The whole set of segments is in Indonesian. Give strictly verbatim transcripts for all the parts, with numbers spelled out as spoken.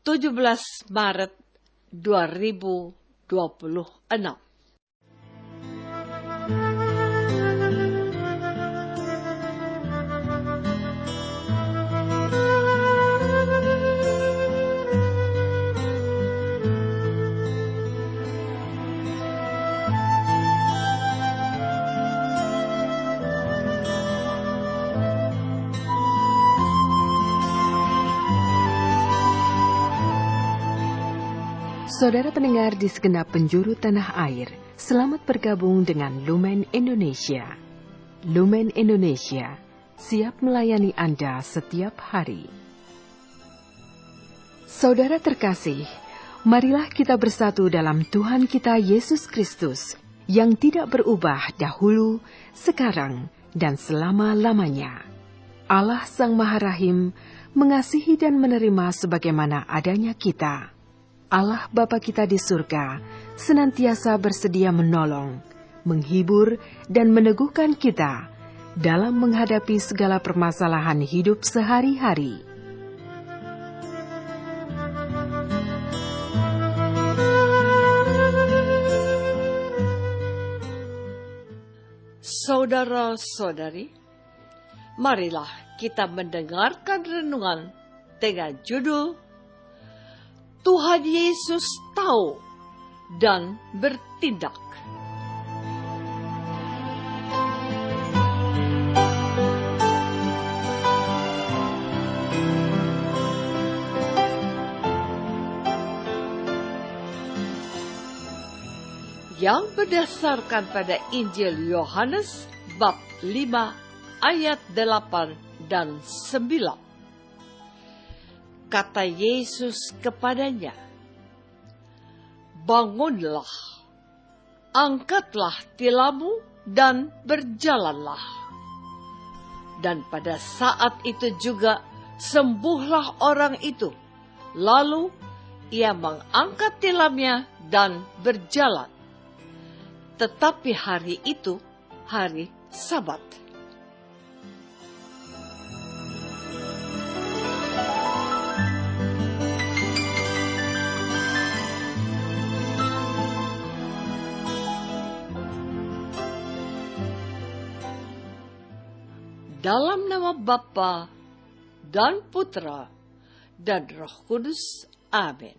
tujuh belas Maret dua ribu dua puluh enam. Saudara pendengar di segenap penjuru tanah air, selamat bergabung dengan Lumen Indonesia. Lumen Indonesia, siap melayani Anda setiap hari. Saudara terkasih, marilah kita bersatu dalam Tuhan kita Yesus Kristus, yang tidak berubah dahulu, sekarang, dan selama-lamanya. Allah Sang Maha Rahim, mengasihi dan menerima sebagaimana adanya kita. Allah Bapa kita di surga senantiasa bersedia menolong, menghibur, dan meneguhkan kita dalam menghadapi segala permasalahan hidup sehari-hari. Saudara-saudari, marilah kita mendengarkan renungan dengan judul Tuhan Yesus tahu dan bertindak. Yang berdasarkan pada Injil Yohanes bab lima ayat delapan dan sembilan. Kata Yesus kepadanya, "Bangunlah, angkatlah tilammu dan berjalanlah." Dan pada saat itu juga sembuhlah orang itu. Lalu ia mengangkat tilamnya dan berjalan. Tetapi hari itu hari Sabat. Dalam nama Bapa dan Putra dan Roh Kudus. Amin.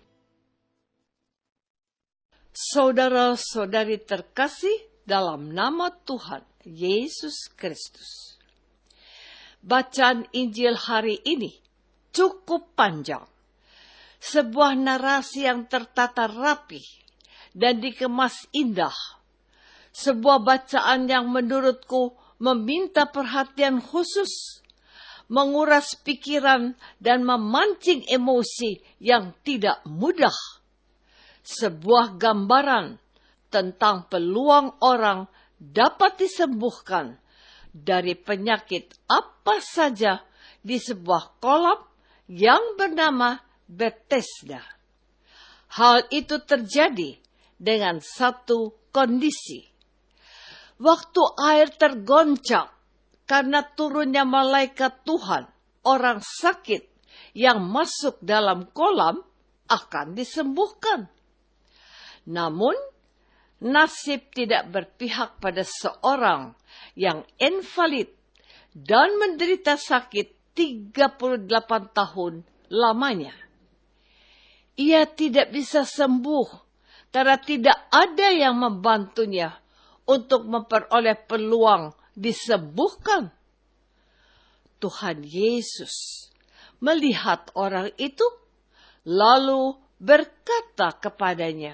Saudara-saudari terkasih dalam nama Tuhan Yesus Kristus. Bacaan Injil hari ini cukup panjang. Sebuah narasi yang tertata rapi dan dikemas indah. Sebuah bacaan yang menurutku meminta perhatian khusus, menguras pikiran dan memancing emosi yang tidak mudah. Sebuah gambaran tentang peluang orang dapat disembuhkan dari penyakit apa saja di sebuah kolam yang bernama Bethesda. Hal itu terjadi dengan satu kondisi. Waktu air tergoncang karena turunnya malaikat Tuhan, orang sakit yang masuk dalam kolam akan disembuhkan. Namun, nasib tidak berpihak pada seorang yang invalid dan menderita sakit tiga puluh delapan tahun lamanya. Ia tidak bisa sembuh karena tidak ada yang membantunya untuk memperoleh peluang disembuhkan. Tuhan Yesus melihat orang itu, lalu berkata kepadanya,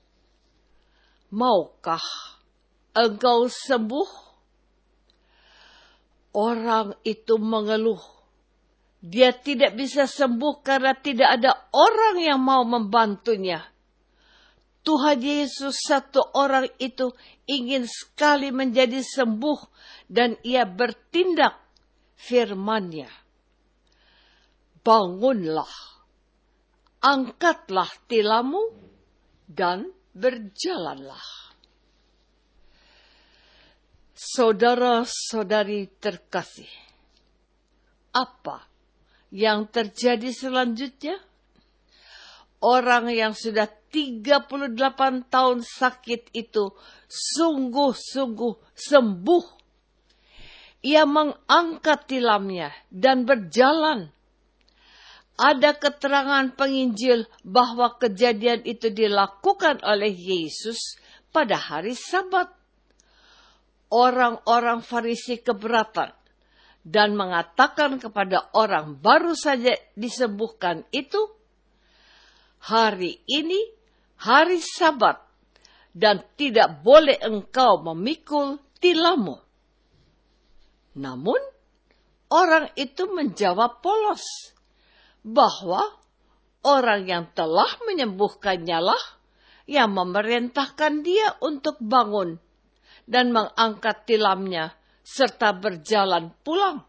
"Maukah engkau sembuh?" Orang itu mengeluh. Dia tidak bisa sembuh karena tidak ada orang yang mau membantunya. Tuhan Yesus, satu orang itu, ingin sekali menjadi sembuh dan ia bertindak. Firman-Nya, "Bangunlah, angkatlah tilammu dan berjalanlah." Saudara-saudari terkasih, apa yang terjadi selanjutnya? orang yang sudah tiga puluh delapan tahun sakit itu sungguh-sungguh sembuh. Ia mengangkat tilamnya dan berjalan. Ada keterangan penginjil bahwa kejadian itu dilakukan oleh Yesus pada hari Sabat. Orang-orang Farisi keberatan dan mengatakan kepada orang baru saja disembuhkan itu, hari ini hari Sabat dan tidak boleh engkau memikul tilammu. Namun orang itu menjawab polos bahwa orang yang telah menyembuhkannya lah yang memerintahkan dia untuk bangun dan mengangkat tilamnya serta berjalan pulang.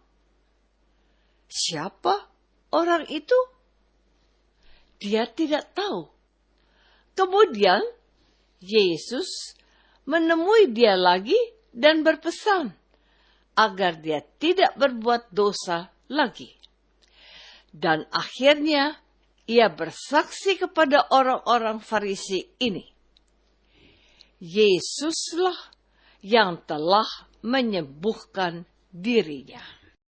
Siapa orang itu? Dia tidak tahu. Kemudian Yesus menemui dia lagi dan berpesan agar dia tidak berbuat dosa lagi. Dan akhirnya ia bersaksi kepada orang-orang Farisi ini. Yesuslah yang telah menyembuhkan dirinya.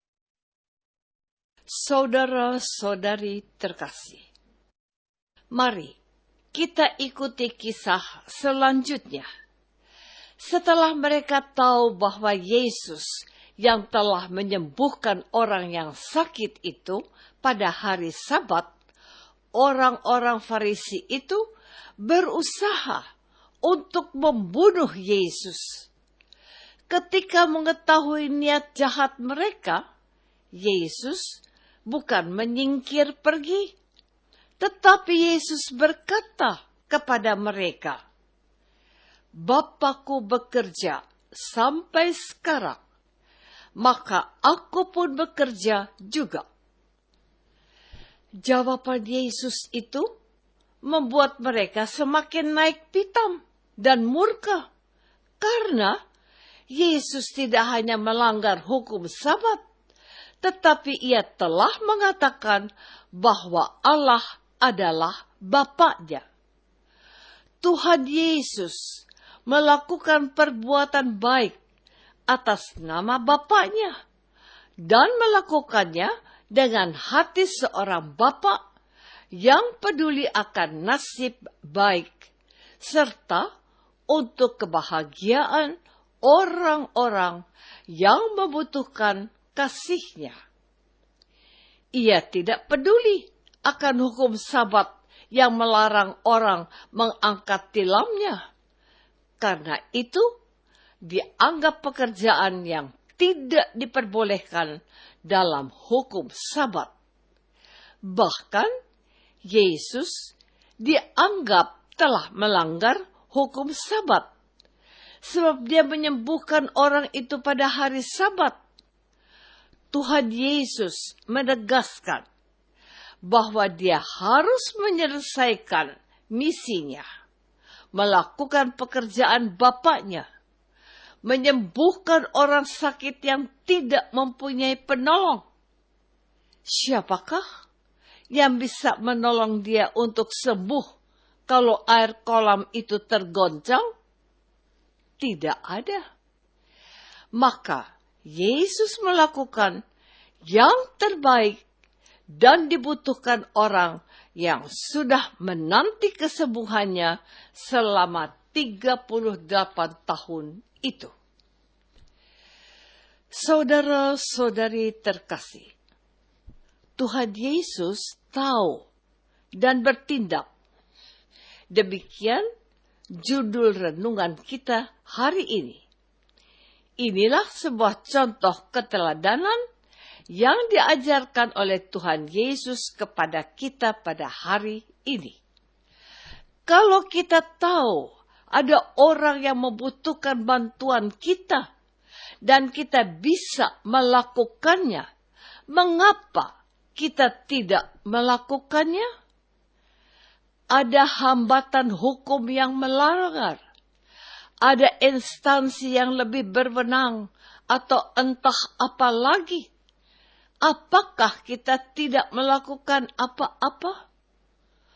Saudara-saudari terkasih, mari kita ikuti kisah selanjutnya. Setelah mereka tahu bahwa Yesus yang telah menyembuhkan orang yang sakit itu pada hari Sabat, orang-orang Farisi itu berusaha untuk membunuh Yesus. Ketika mengetahui niat jahat mereka, Yesus bukan menyingkir pergi, tetapi Yesus berkata kepada mereka, "Bapakku bekerja sampai sekarang, maka aku pun bekerja juga." Jawaban Yesus itu membuat mereka semakin naik pitam dan murka, karena Yesus tidak hanya melanggar hukum Sabat, tetapi ia telah mengatakan bahwa Allah adalah Bapaknya. Tuhan Yesus melakukan perbuatan baik atas nama Bapaknya dan melakukannya dengan hati seorang Bapa yang peduli akan nasib baik serta untuk kebahagiaan orang-orang yang membutuhkan kasih-Nya. Ia tidak peduli akan hukum Sabat yang melarang orang mengangkat tilamnya, karena itu dianggap pekerjaan yang tidak diperbolehkan dalam hukum Sabat. Bahkan Yesus dianggap telah melanggar hukum Sabat, sebab dia menyembuhkan orang itu pada hari Sabat. Tuhan Yesus menegaskan bahwa dia harus menyelesaikan misinya, melakukan pekerjaan Bapaknya, menyembuhkan orang sakit yang tidak mempunyai penolong. Siapakah yang bisa menolong dia untuk sembuh kalau air kolam itu tergoncang? Tidak ada. Maka Yesus melakukan yang terbaik dan dibutuhkan orang yang sudah menanti kesembuhannya selama tiga puluh delapan tahun itu. Saudara-saudari terkasih, Tuhan Yesus tahu dan bertindak. Demikian judul renungan kita hari ini. Inilah sebuah contoh keteladanan yang diajarkan oleh Tuhan Yesus kepada kita pada hari ini. Kalau kita tahu ada orang yang membutuhkan bantuan kita dan kita bisa melakukannya, mengapa kita tidak melakukannya? Ada hambatan hukum yang melanggar. Ada instansi yang lebih berwenang atau entah apa lagi. Apakah kita tidak melakukan apa-apa?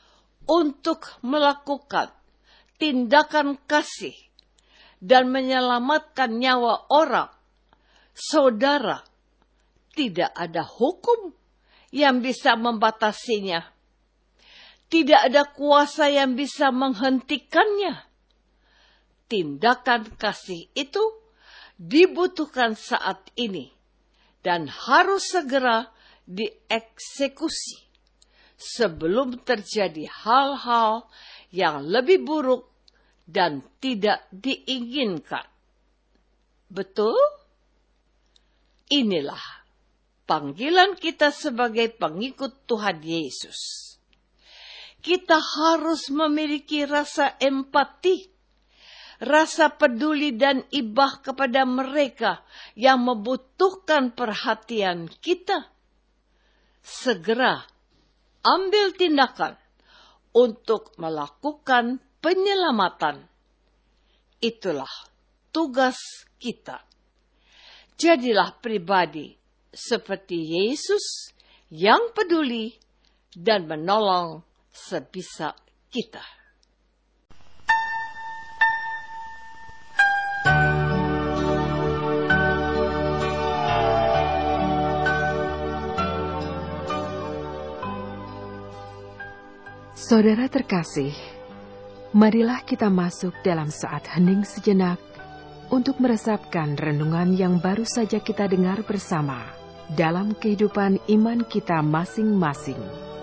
untuk melakukan tindakan kasih dan menyelamatkan nyawa orang, saudara, tidak ada hukum yang bisa membatasinya. Tidak ada kuasa yang bisa menghentikannya. Tindakan kasih itu dibutuhkan saat ini dan harus segera dieksekusi sebelum terjadi hal-hal yang lebih buruk dan tidak diinginkan. Betul? Inilah panggilan kita sebagai pengikut Tuhan Yesus. Kita harus memiliki rasa empati, rasa peduli dan ibah kepada mereka yang membutuhkan perhatian kita. Segera ambil tindakan untuk melakukan penyelamatan. Itulah tugas kita. Jadilah pribadi seperti Yesus yang peduli dan menolong sebisa kita. Saudara terkasih, marilah kita masuk dalam saat hening sejenak untuk meresapkan renungan yang baru saja kita dengar bersama dalam kehidupan iman kita masing-masing.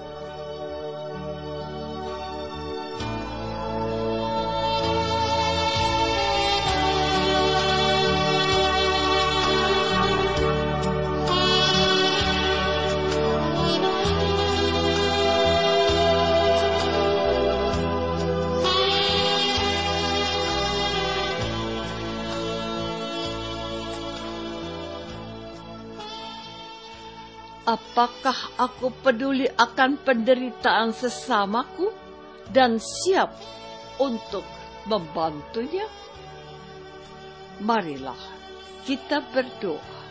Apakah aku peduli akan penderitaan sesamaku dan siap untuk membantunya? Marilah kita berdoa.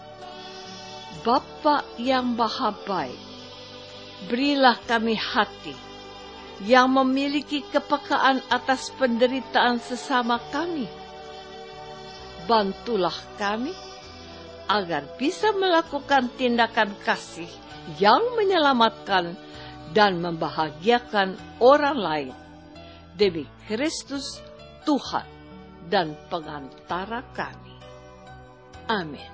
Bapa yang Maha Baik, berilah kami hati yang memiliki kepekaan atas penderitaan sesama kami. Bantulah kami agar bisa melakukan tindakan kasih yang menyelamatkan dan membahagiakan orang lain demi Kristus Tuhan dan pengantara kami. Amin.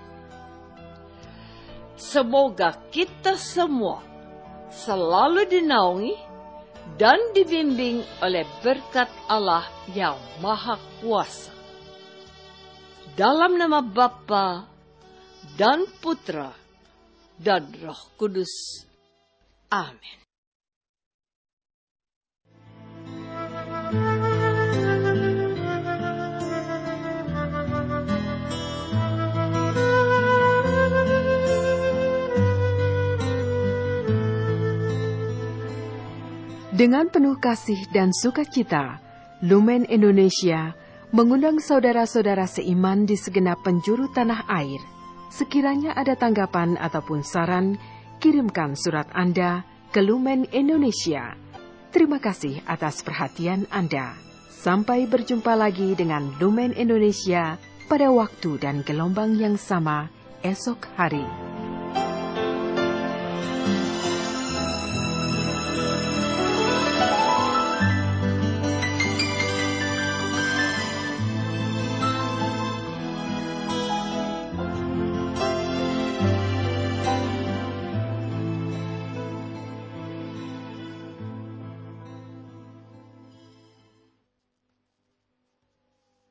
Semoga kita semua selalu dinaungi dan dibimbing oleh berkat Allah yang Maha Kuasa. Dalam nama Bapa dan Putra dan Roh Kudus. Amin. Dengan penuh kasih dan sukacita, Lumen Indonesia mengundang saudara-saudara seiman di segenap penjuru tanah air. Sekiranya ada tanggapan ataupun saran, kirimkan surat Anda ke Lumen Indonesia. Terima kasih atas perhatian Anda. Sampai berjumpa lagi dengan Lumen Indonesia pada waktu dan gelombang yang sama esok hari.